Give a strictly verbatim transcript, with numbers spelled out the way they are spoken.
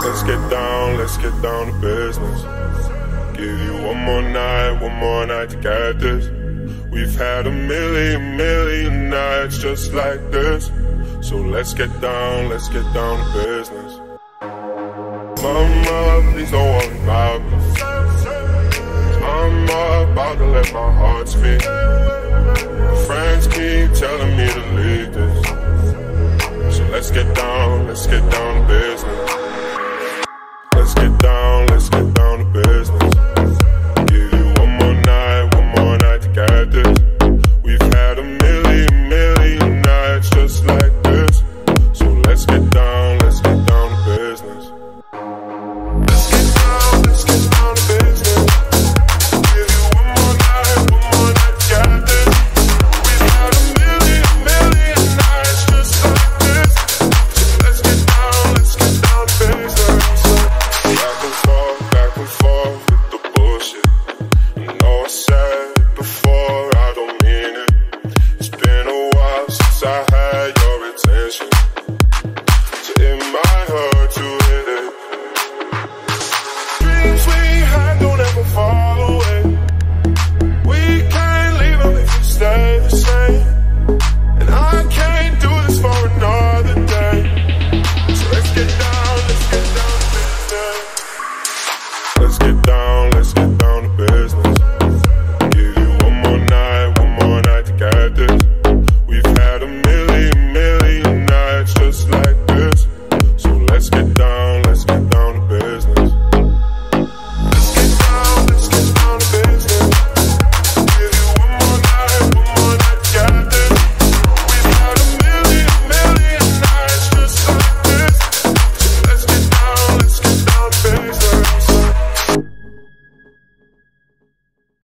Let's get down, let's get down to business. Give you one more night, one more night to get this. We've had a million, million nights just like this. So let's get down, let's get down to business. Mama, please don't worry about me. I'm about to let my heart speak. My friends keep telling me to leave this. So let's get down, let's get down to business.